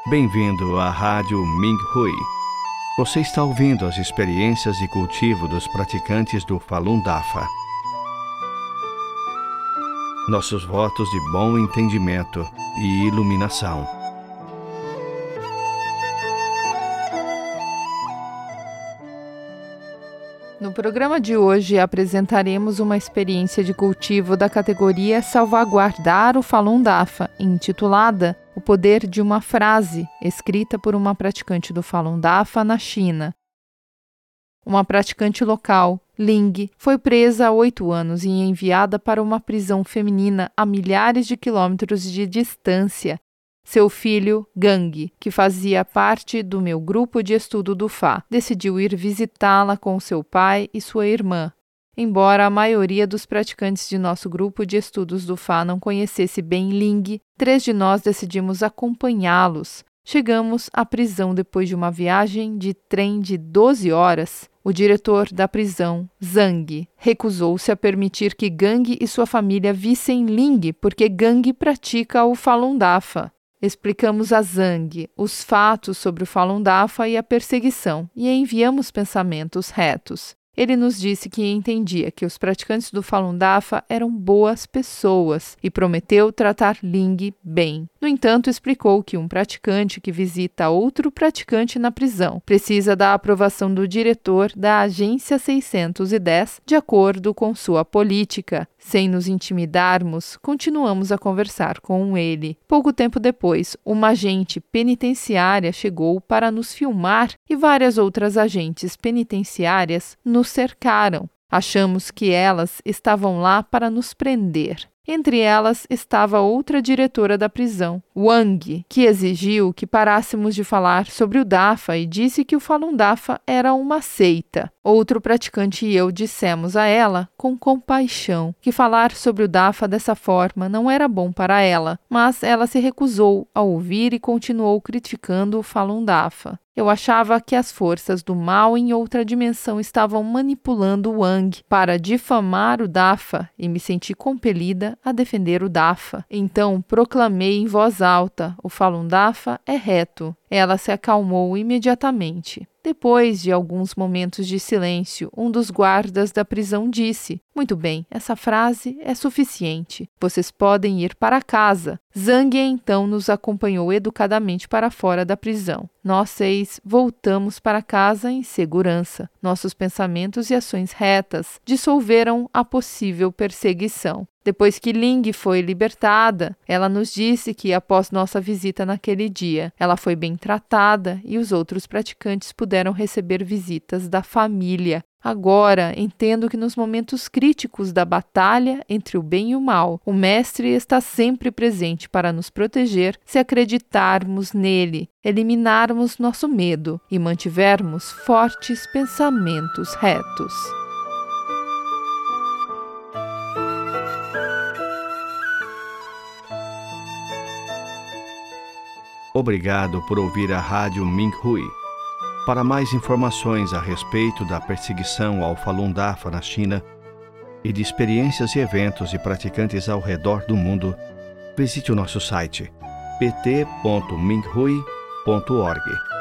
Bem-vindo à Rádio Minhui. Você está ouvindo as experiências de cultivo dos praticantes do Falun Dafa. Nossos votos de bom entendimento e iluminação. No programa de hoje apresentaremos uma experiência de cultivo da categoria Salvaguardar o Falun Dafa, intitulada O Poder de uma Frase, escrita por uma praticante do Falun Dafa na China. Uma praticante local, Ling, foi presa há 8 anos e enviada para uma prisão feminina a milhares de quilômetros de distância. Seu filho, Gang, que fazia parte do meu grupo de estudo do Fá, decidiu ir visitá-la com seu pai e sua irmã. Embora a maioria dos praticantes de nosso grupo de estudos do Fá não conhecesse bem Ling, 3 de nós decidimos acompanhá-los. Chegamos à prisão depois de uma viagem de trem de 12 horas. O diretor da prisão, Zhang, recusou-se a permitir que Gang e sua família vissem Ling, porque Gang pratica o Falun Dafa. Explicamos a Zhang os fatos sobre o Falun Dafa e a perseguição, e enviamos pensamentos retos. Ele nos disse que entendia que os praticantes do Falun Dafa eram boas pessoas e prometeu tratar Ling bem. No entanto, explicou que um praticante que visita outro praticante na prisão precisa da aprovação do diretor da Agência 610, de acordo com sua política. Sem nos intimidarmos, continuamos a conversar com ele. Pouco tempo depois, uma agente penitenciária chegou para nos filmar e várias outras agentes penitenciárias nos cercaram. Achamos que elas estavam lá para nos prender. Entre elas estava outra diretora da prisão, Wang, que exigiu que parássemos de falar sobre o Dafa e disse que o Falun Dafa era uma seita. Outro praticante e eu dissemos a ela, com compaixão, que falar sobre o Dafa dessa forma não era bom para ela, mas ela se recusou a ouvir e continuou criticando o Falun Dafa. Eu achava que as forças do mal em outra dimensão estavam manipulando Wang para difamar o Dafa e me senti compelida a defender o Dafa. Então proclamei em voz alta: o Falun Dafa é reto. Ela se acalmou imediatamente. Depois de alguns momentos de silêncio, um dos guardas da prisão disse: "Muito bem, essa frase é suficiente. Vocês podem ir para casa." Zhang então nos acompanhou educadamente para fora da prisão. Nós 6 voltamos para casa em segurança. Nossos pensamentos e ações retas dissolveram a possível perseguição. Depois que Ling foi libertada, ela nos disse que, após nossa visita naquele dia, ela foi bem tratada e os outros praticantes puderam receber visitas da família. Agora, entendo que nos momentos críticos da batalha entre o bem e o mal, o Mestre está sempre presente para nos proteger se acreditarmos nele, eliminarmos nosso medo e mantivermos fortes pensamentos retos. Obrigado por ouvir a Rádio Minhui. Para mais informações a respeito da perseguição ao Falun Dafa na China e de experiências e eventos de praticantes ao redor do mundo, visite o nosso site pt.minhui.org.